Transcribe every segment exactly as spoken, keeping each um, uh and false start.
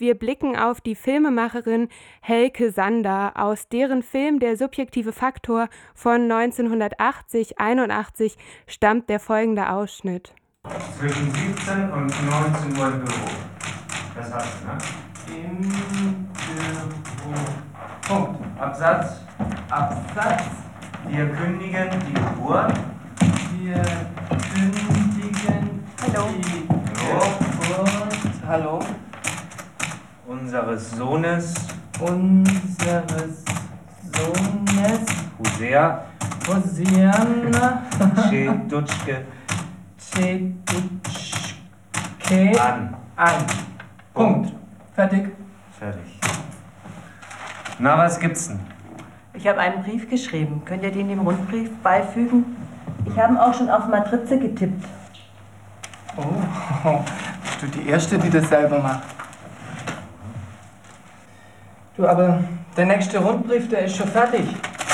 Wir blicken auf die Filmemacherin Helke Sander, aus deren Film Der subjektive Faktor von neunzehnhundertachtzig einundachtzig stammt der folgende Ausschnitt. Zwischen siebzehn und neunzehn Uhr im Büro. Das hast du, ne? Im Büro. Punkt. Absatz. Absatz. Wir kündigen die Geburt. Wir kündigen Hallo. die Geburt. Hallo. Unseres Sohnes. Unseres Sohnes. Hosea. Hosiana. Tschedutschke. Tschedutschke. An. An. Punkt. Fertig. Fertig. Na, was gibt's denn? Ich habe einen Brief geschrieben. Könnt ihr den dem Rundbrief beifügen? Ich habe ihn auch schon auf Matrize getippt. Oh, bist du die Erste, die das selber macht? Du, aber der nächste Rundbrief, der ist schon fertig.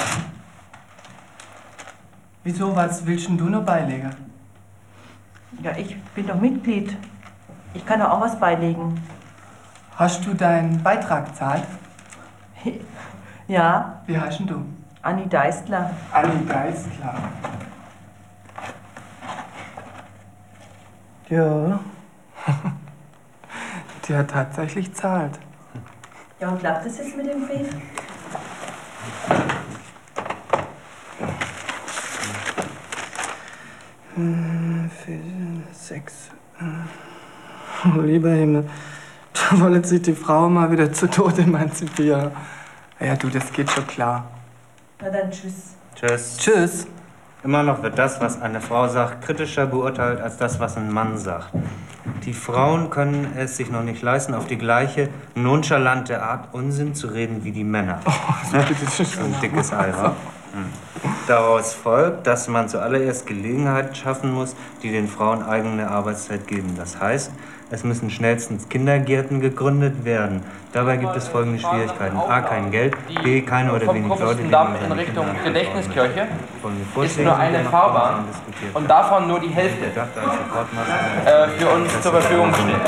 Wieso, was willst denn du noch beilegen? Ja, ich bin doch Mitglied. Ich kann doch auch was beilegen. Hast du deinen Beitrag gezahlt? Ja, Wie heißt denn du? Anni Deistler. Anni Geistler. Ja. Die hat tatsächlich zahlt. Ja, und klappt das jetzt mit dem Brief? Hm, vier, sechs. Oh, lieber Himmel. Da wollen sich die Frau mal wieder zu Tode emanzipieren. Ja, du, das geht schon klar. Na dann tschüss. Tschüss. Tschüss. Immer noch wird das, was eine Frau sagt, kritischer beurteilt als das, was ein Mann sagt. Die Frauen können es sich noch nicht leisten, auf die gleiche nonchalante Art Unsinn zu reden wie die Männer. Oh, das ist ein dickes Ei, wa? Hm. Daraus folgt, dass man zuallererst Gelegenheiten schaffen muss, die den Frauen eigene Arbeitszeit geben. Das heißt, es müssen schnellstens Kindergärten gegründet werden. Dabei gibt es folgende Schwierigkeiten. A. Kein Geld. B. Keine oder wenig Leute, die Damm in Richtung Gedächtniskirche ist nur eine Fahrbahn und davon nur die Hälfte äh, für uns zur Verfügung steht.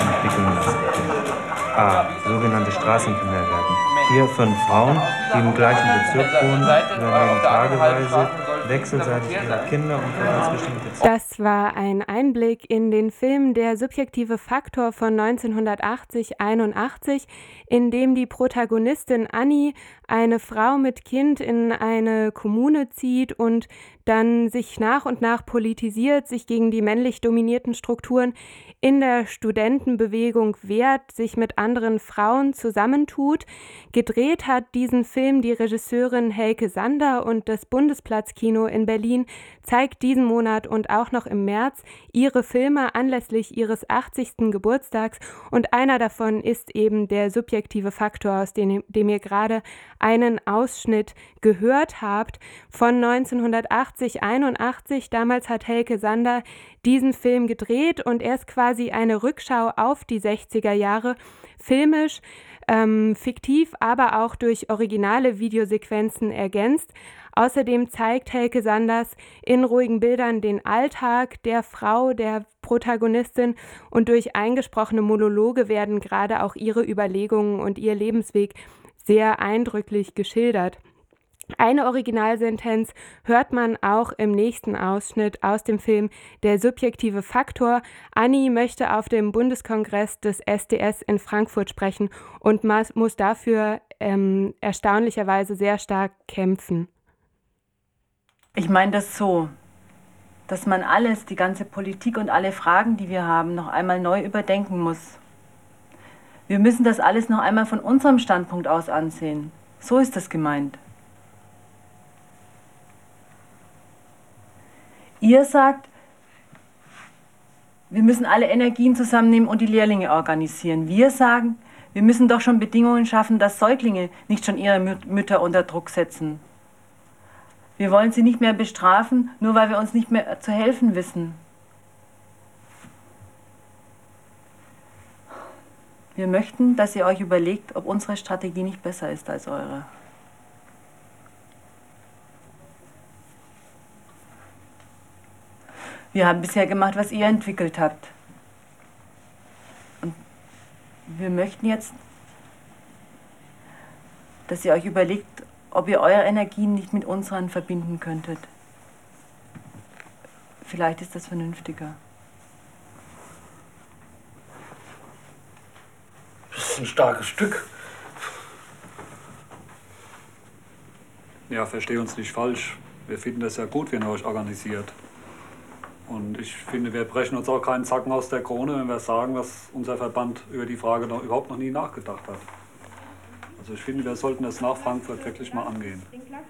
A. Sogenannte Straßenkindergärten. Vier, fünf Frauen, die im gleichen Bezirk wohnen, übernehmen tageweise wechselseitig ihre Kinder und für ganz bestimmte Zeit. Das war ein Einblick in den Film Der subjektive Faktor von neunzehnhundertachtzig einundachtzig, in dem die Protagonistin Anni, eine Frau mit Kind, in eine Kommune zieht und dann sich nach und nach politisiert, sich gegen die männlich dominierten Strukturen in der Studentenbewegung wehrt, sich mit anderen Frauen zusammentut. Gedreht hat diesen Film die Regisseurin Helke Sander und das Bundesplatzkino in Berlin zeigt diesen Monat und auch noch im März ihre Filme anlässlich ihres achtzigsten Geburtstags und einer davon ist eben Der subjektive Faktor, aus dem, dem ihr gerade einen Ausschnitt gehört habt, von neunzehnhundertachtzig einundachtzig. Damals hat Helke Sander diesen Film gedreht und er ist quasi eine Rückschau auf die sechziger Jahre, filmisch, ähm, fiktiv, aber auch durch originale Videosequenzen ergänzt. Außerdem zeigt Helke Sanders in ruhigen Bildern den Alltag der Frau, der Protagonistin und durch eingesprochene Monologe werden gerade auch ihre Überlegungen und ihr Lebensweg sehr eindrücklich geschildert. Eine Originalsentenz hört man auch im nächsten Ausschnitt aus dem Film Der subjektive Faktor. Anni möchte auf dem Bundeskongress des S D S in Frankfurt sprechen und muss dafür ähm, erstaunlicherweise sehr stark kämpfen. Ich meine das so, dass man alles, die ganze Politik und alle Fragen, die wir haben, noch einmal neu überdenken muss. Wir müssen das alles noch einmal von unserem Standpunkt aus ansehen. So ist das gemeint. Ihr sagt, wir müssen alle Energien zusammennehmen und die Lehrlinge organisieren. Wir sagen, wir müssen doch schon Bedingungen schaffen, dass Säuglinge nicht schon ihre Mütter unter Druck setzen. Wir wollen sie nicht mehr bestrafen, nur weil wir uns nicht mehr zu helfen wissen. Wir möchten, dass ihr euch überlegt, ob unsere Strategie nicht besser ist als eure. Wir haben bisher gemacht, was ihr entwickelt habt. Und wir möchten jetzt dass ihr euch überlegt, ob ihr eure Energien nicht mit unseren verbinden könntet. Vielleicht ist das vernünftiger. Das ist ein starkes Stück. Ja, verstehe uns nicht falsch. Wir finden das ja gut, wenn ihr euch organisiert. Und ich finde, wir brechen uns auch keinen Zacken aus der Krone, wenn wir sagen, dass unser Verband über die Frage noch, überhaupt noch nie nachgedacht hat. Also ich finde, wir sollten das nach Frankfurt wirklich mal angehen.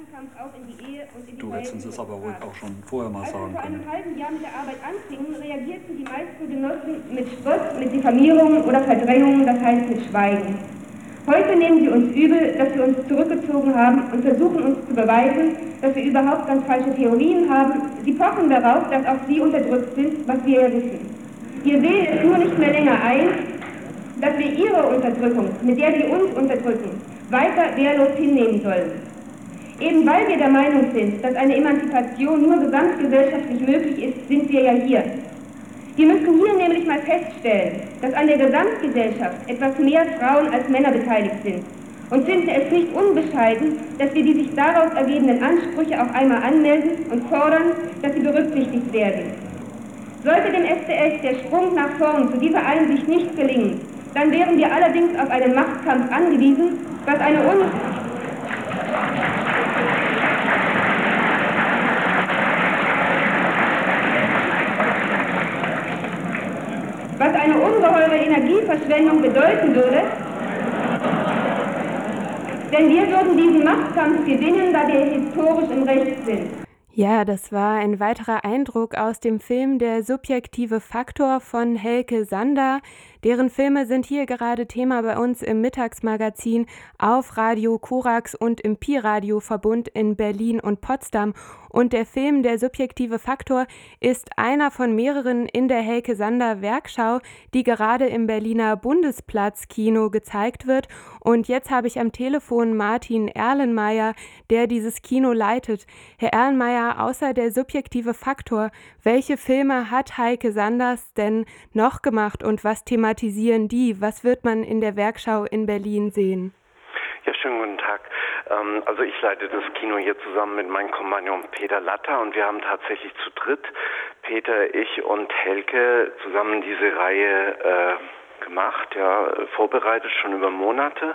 Du hättest uns das aber ruhig auch schon vorher mal sagen können. Als wir vor einem halben Jahr mit der Arbeit anfingen, reagierten die meisten Genossen mit Spott, mit Diffamierung oder Verdrängung, das heißt mit Schweigen. Heute nehmen sie uns übel, dass wir uns zurückgezogen haben und versuchen uns zu beweisen, dass wir überhaupt ganz falsche Theorien haben. Sie pochen darauf, dass auch sie unterdrückt sind, was wir ja wissen. Wir sehen es nur nicht mehr länger ein, dass wir ihre Unterdrückung, mit der sie uns unterdrücken, weiter wehrlos hinnehmen sollen. Eben weil wir der Meinung sind, dass eine Emanzipation nur gesamtgesellschaftlich möglich ist, sind wir ja hier. Wir müssen hier nämlich mal feststellen, dass an der Gesamtgesellschaft etwas mehr Frauen als Männer beteiligt sind und finden es nicht unbescheiden, dass wir die sich daraus ergebenden Ansprüche auch einmal anmelden und fordern, dass sie berücksichtigt werden. Sollte dem S D S der Sprung nach vorn zu dieser Einsicht nicht gelingen, dann wären wir allerdings auf einen Machtkampf angewiesen, was eine un was eine ungeheure Energieverschwendung bedeuten würde, denn wir würden diesen Machtkampf gewinnen, da wir historisch im Recht sind. Ja, das war ein weiterer Eindruck aus dem Film Der subjektive Faktor von Helke Sander. Deren Filme sind hier gerade Thema bei uns im Mittagsmagazin auf Radio Korax und im Pi-Radio-Verbund in Berlin und Potsdam. Und der Film Der subjektive Faktor ist einer von mehreren in der Helke Sander Werkschau, die gerade im Berliner Bundesplatz-Kino gezeigt wird. Und jetzt habe ich am Telefon Martin Erlenmeyer, der dieses Kino leitet. Herr Erlenmeyer, außer Der subjektive Faktor, welche Filme hat Helke Sanders denn noch gemacht und was thematisieren die? Was wird man in der Werkschau in Berlin sehen? Ja, schönen guten Tag. Also ich leite das Kino hier zusammen mit meinem Kompagnon Peter Latter und wir haben tatsächlich zu dritt, Peter, ich und Helke, zusammen diese Reihe äh, gemacht, ja, vorbereitet schon über Monate.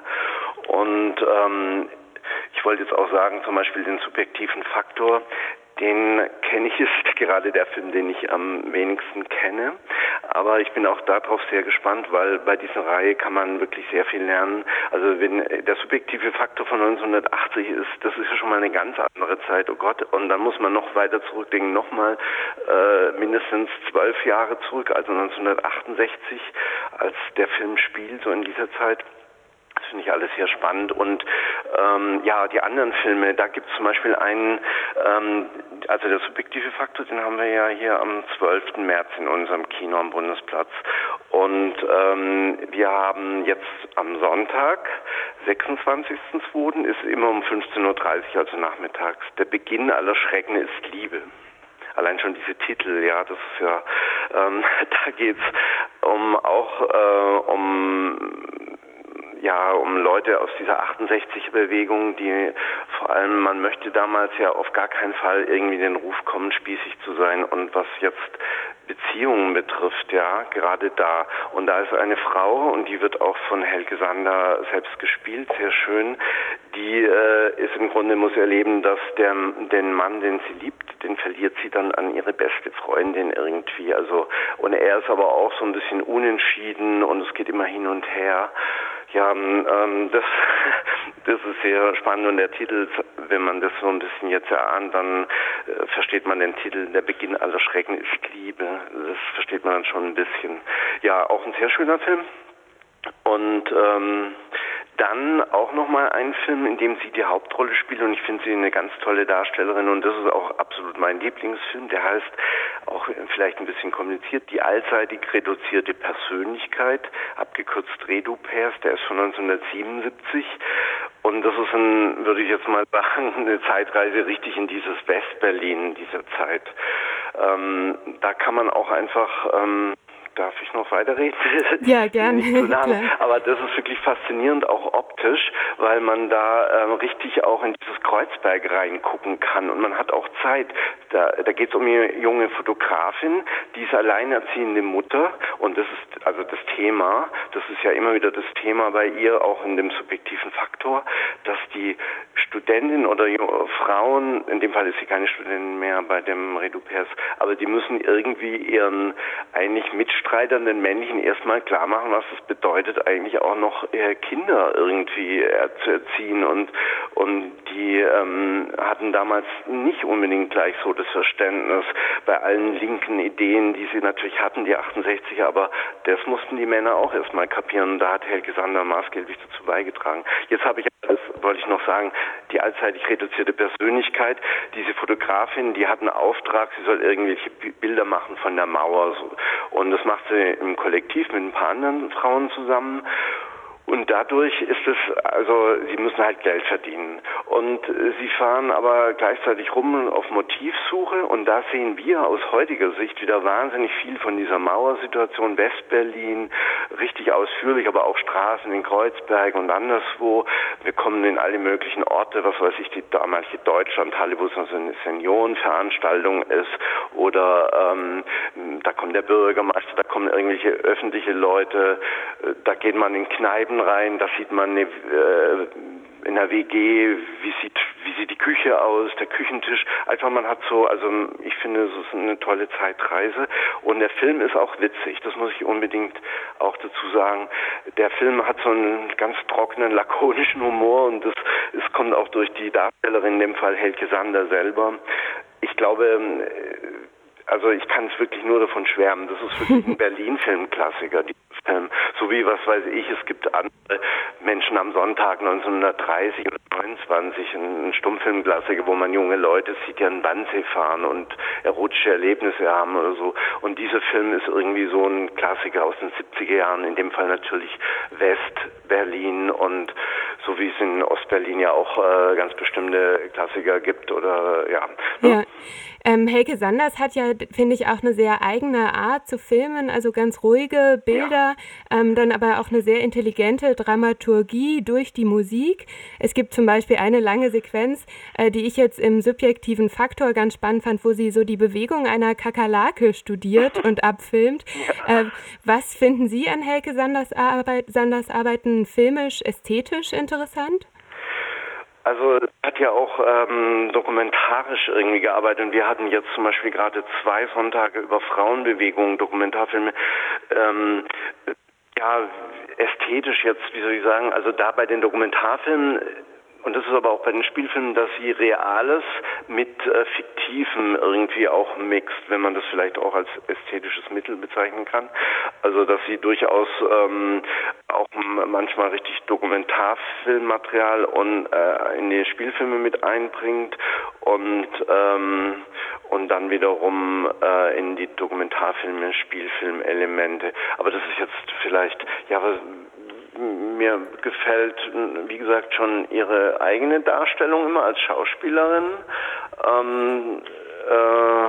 Und ähm, ich wollte jetzt auch sagen, zum Beispiel den subjektiven Faktor, den kenne ich, ist gerade der Film, den ich am wenigsten kenne. Aber ich bin auch darauf sehr gespannt, weil bei dieser Reihe kann man wirklich sehr viel lernen. Also wenn der subjektive Faktor von neunzehnhundertachtzig ist, das ist ja schon mal eine ganz andere Zeit, oh Gott. Und dann muss man noch weiter zurückdenken, nochmal äh, mindestens zwölf Jahre zurück, also neunzehnhundertachtundsechzig, als der Film spielt, so in dieser Zeit. Das finde ich alles sehr spannend. Und ähm, ja, die anderen Filme, da gibt es zum Beispiel einen, ähm, also der subjektive Faktor, den haben wir ja hier am zwölften März in unserem Kino am Bundesplatz. Und ähm, wir haben jetzt am Sonntag, sechsundzwanzigsten zweiten ist immer um fünfzehn Uhr dreißig, also nachmittags. Der Beginn aller Schrecken ist Liebe. Allein schon diese Titel, ja, das ist ja, ähm, da geht's um auch äh, um ja, um Leute aus dieser achtundsechziger-Bewegung, die vor allem, man möchte damals ja auf gar keinen Fall irgendwie den Ruf kommen, spießig zu sein. Und was jetzt Beziehungen betrifft, ja, gerade da. Und da ist eine Frau, und die wird auch von Helke Sander selbst gespielt, sehr schön, die äh, ist im Grunde, muss erleben, dass der, den Mann, den sie liebt, den verliert sie dann an ihre beste Freundin irgendwie. Also, und er ist aber auch so ein bisschen unentschieden und es geht immer hin und her. Ja, ähm, das, das ist sehr spannend und der Titel, wenn man das so ein bisschen jetzt erahnt, dann äh, versteht man den Titel, der Beginn aller Schrecken ist Liebe. Das versteht man dann schon ein bisschen. Ja, auch ein sehr schöner Film. Und ähm, dann auch nochmal ein Film, in dem sie die Hauptrolle spielt und ich finde sie eine ganz tolle Darstellerin und das ist auch absolut mein Lieblingsfilm, der heißt, auch vielleicht ein bisschen kompliziert, Die allseitig reduzierte Persönlichkeit, abgekürzt Redupers, der ist von neunzehnhundertsiebenundsiebzig und das ist ein, würde ich jetzt mal sagen, eine Zeitreise richtig in dieses Westberlin dieser Zeit. Ähm, da kann man auch einfach ähm, Darf ich noch weiterreden? Ja, gerne. So aber das ist wirklich faszinierend, auch optisch, weil man da ähm, richtig auch in dieses Kreuzberg reingucken kann. Und man hat auch Zeit. Da, da geht es um eine junge Fotografin, die ist alleinerziehende Mutter. Und das ist also das Thema, das ist ja immer wieder das Thema bei ihr, auch in dem subjektiven Faktor, dass die Studentin oder Frauen, in dem Fall ist sie keine Studentin mehr bei dem Redupers, aber die müssen irgendwie ihren eigentlich Mitstreitern, den männlichen, erstmal klar machen, was es bedeutet, eigentlich auch noch äh, Kinder irgendwie äh, zu erziehen. Und, und die ähm, hatten damals nicht unbedingt gleich so das Verständnis bei allen linken Ideen, die sie natürlich hatten, die achtundsechziger, aber das mussten die Männer auch erstmal kapieren. Da hat Helge Sander maßgeblich dazu beigetragen. Jetzt habe ich, das wollte ich noch sagen, die allzeitig reduzierte Persönlichkeit, diese Fotografin, die hat einen Auftrag, sie soll irgendwelche Bilder machen von der Mauer. Und das macht sie im Kollektiv mit ein paar anderen Frauen zusammen. Und dadurch ist es, also sie müssen halt Geld verdienen. Und äh, sie fahren aber gleichzeitig rum auf Motivsuche. Und da sehen wir aus heutiger Sicht wieder wahnsinnig viel von dieser Mauersituation Westberlin, richtig ausführlich, aber auch Straßen in Kreuzberg und anderswo. Wir kommen in alle möglichen Orte, was weiß ich, die damalige Deutschlandhalle, wo so eine Seniorenveranstaltung ist. Oder ähm, da kommt der Bürgermeister, da kommen irgendwelche öffentliche Leute, da geht man in Kneipen rein, da sieht man eine, äh, in der W G, wie sieht, wie sieht die Küche aus, der Küchentisch. Einfach man hat so, also ich finde, es ist eine tolle Zeitreise. Und der Film ist auch witzig, das muss ich unbedingt auch dazu sagen. Der Film hat so einen ganz trockenen, lakonischen Humor und das, es kommt auch durch die Darstellerin, in dem Fall Helge Sander selber. Ich glaube, also ich kann es wirklich nur davon schwärmen, das ist wirklich ein Berlin-Filmklassiker, die Film. So wie, was weiß ich, es gibt andere Menschen am Sonntag neunzehnhundertdreißig oder neunundzwanzig, ein Stummfilmklassiker, wo man junge Leute sieht, die an Wannsee fahren und erotische Erlebnisse haben oder so. Und dieser Film ist irgendwie so ein Klassiker aus den siebziger Jahren, in dem Fall natürlich West-Berlin und so wie es in Ostberlin ja auch äh, ganz bestimmte Klassiker gibt oder ja. Ja. Ähm, Helge Sanders hat ja, finde ich, auch eine sehr eigene Art zu filmen, also ganz ruhige Bilder, ja. ähm, dann aber auch eine sehr intelligente Dramaturgie durch die Musik. Es gibt zum Beispiel eine lange Sequenz, äh, die ich jetzt im subjektiven Faktor ganz spannend fand, wo sie so die Bewegung einer Kakerlake studiert und abfilmt. Ja. Äh, was finden Sie an Helge Sanders, Arbeit, Sanders Arbeiten filmisch, ästhetisch interessant? Also er hat ja auch ähm, dokumentarisch irgendwie gearbeitet und wir hatten jetzt zum Beispiel gerade zwei Sonntage über Frauenbewegungen, Dokumentarfilme, ähm, ja, ästhetisch jetzt, wie soll ich sagen, also da bei den Dokumentarfilmen, und das ist aber auch bei den Spielfilmen, dass sie Reales mit äh, Fiktivem irgendwie auch mixt, wenn man das vielleicht auch als ästhetisches Mittel bezeichnen kann. Also dass sie durchaus ähm, auch manchmal richtig Dokumentarfilmmaterial und äh, in die Spielfilme mit einbringt und ähm, und dann wiederum äh, in die Dokumentarfilme Spielfilmelemente. Aber das ist jetzt vielleicht, ja, was mir gefällt, wie gesagt, schon ihre eigene Darstellung immer als Schauspielerin. Ähm, äh,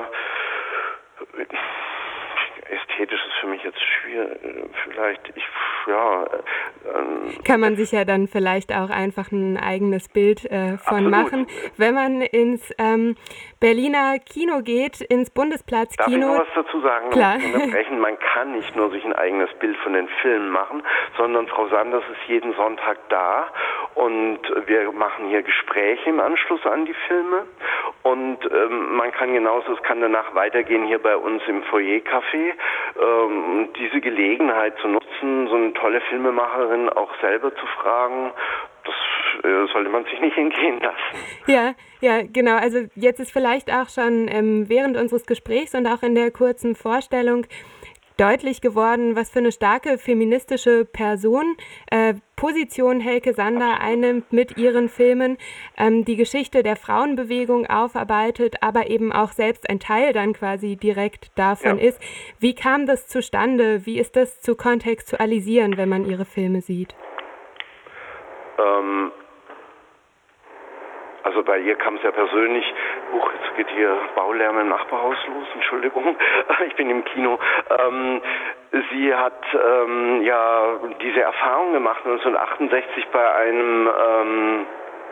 ästhetisch ist für mich jetzt schwierig, vielleicht, ich, ja. Ähm, Kann man sich ja dann vielleicht auch einfach ein eigenes Bild äh, von absolut. machen. Wenn man ins ähm, Berliner Kino geht, ins Bundesplatzkino. Darf ich noch was dazu sagen? Klar. Unterbrechen? Man kann nicht nur sich ein eigenes Bild von den Filmen machen, sondern Frau Sanders ist jeden Sonntag da und wir machen hier Gespräche im Anschluss an die Filme und ähm, man kann genauso, es kann danach weitergehen hier bei uns im Foyer-Café. Ähm, diese Gelegenheit zu nutzen, so eine tolle Filmemacherin auch selber zu fragen, das äh, sollte man sich nicht entgehen lassen. Ja, ja, genau. Also jetzt ist vielleicht auch schon ähm, während unseres Gesprächs und auch in der kurzen Vorstellung deutlich geworden, was für eine starke feministische Person äh, Position Helge Sander einnimmt mit ihren Filmen, ähm, die Geschichte der Frauenbewegung aufarbeitet, aber eben auch selbst ein Teil dann quasi direkt davon ja. ist. Wie kam das zustande? Wie ist das zu kontextualisieren, wenn man ihre Filme sieht? Ähm, also bei ihr kam es ja persönlich, huch, jetzt geht hier Baulärm im Nachbarhaus los, Entschuldigung, ich bin im Kino. Ähm, sie hat ähm, ja diese Erfahrung gemacht neunzehnhundertachtundsechzig bei einem ähm,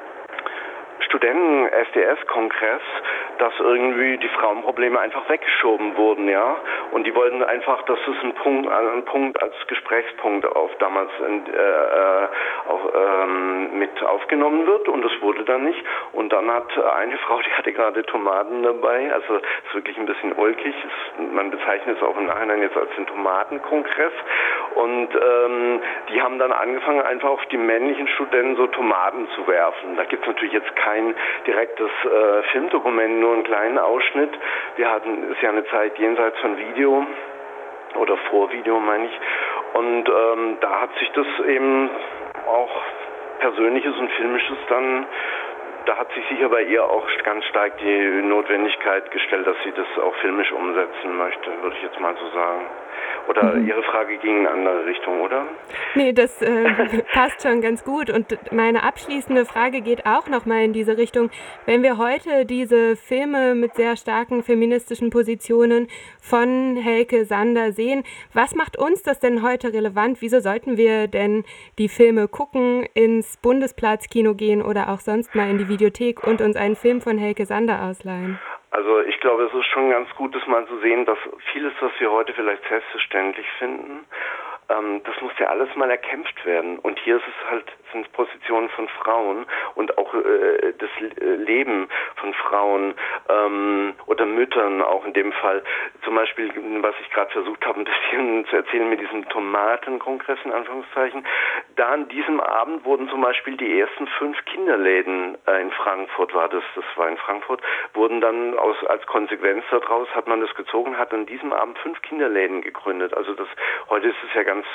Studenten-S D S-Kongress, dass irgendwie die Frauenprobleme einfach weggeschoben wurden, ja. Und die wollten einfach, dass es ein Punkt, ein Punkt als Gesprächspunkt auf damals in, äh, auch, ähm, mit aufgenommen wird, und das wurde dann nicht. Und dann hat eine Frau, die hatte gerade Tomaten dabei, also es ist wirklich ein bisschen ulkig. Es, man bezeichnet es auch im Nachhinein jetzt als den Tomatenkongress. Und ähm, die haben dann angefangen, einfach auf die männlichen Studenten so Tomaten zu werfen. Da gibt es natürlich jetzt kein direktes äh, Filmdokument, nur einen kleinen Ausschnitt. Wir hatten, ist ja eine Zeit jenseits von Video oder vor Video, meine ich. Und ähm, da hat sich das eben auch Persönliches und Filmisches dann, da hat sich sicher bei ihr auch ganz stark die Notwendigkeit gestellt, dass sie das auch filmisch umsetzen möchte, würde ich jetzt mal so sagen. Oder mhm. Ihre Frage ging in eine andere Richtung, oder? Nee, das äh, passt schon ganz gut. Und meine abschließende Frage geht auch nochmal in diese Richtung. Wenn wir heute diese Filme mit sehr starken feministischen Positionen von Helke Sander sehen, was macht uns das denn heute relevant? Wieso sollten wir denn die Filme gucken, ins Bundesplatzkino gehen oder auch sonst mal in die Videothek und uns einen Film von Helke Sander ausleihen? Also ich glaube, es ist schon ganz gut, das mal zu sehen, dass vieles, was wir heute vielleicht selbstverständlich finden, ähm, das muss ja alles mal erkämpft werden. Und hier ist es halt, sind Positionen von Frauen und auch äh, das Leben von Frauen ähm, oder Müttern auch in dem Fall. Zum Beispiel, was ich gerade versucht habe, ein bisschen zu erzählen mit diesem Tomatenkongress in Anführungszeichen. Da an diesem Abend wurden zum Beispiel die ersten fünf Kinderläden äh, in Frankfurt, war das, das war in Frankfurt, wurden dann aus, als Konsequenz daraus, hat man das gezogen, hat an diesem Abend fünf Kinderläden gegründet. Also das, heute ist es ja ganz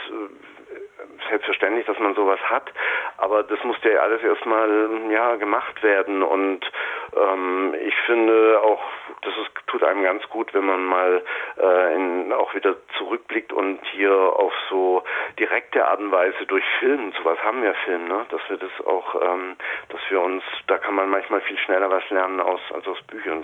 äh, selbstverständlich, dass man sowas hat, aber das musste ja alles erstmal ja, gemacht werden, und ähm, ich finde auch, das ist, tut einem ganz gut, wenn man mal äh, in, auch wieder zurückblickt und hier auf so direkte Art und Weise durch Film, sowas haben wir Film, ne? Dass wir das auch, ähm, dass wir uns, da kann man manchmal viel schneller was lernen aus, als aus Büchern.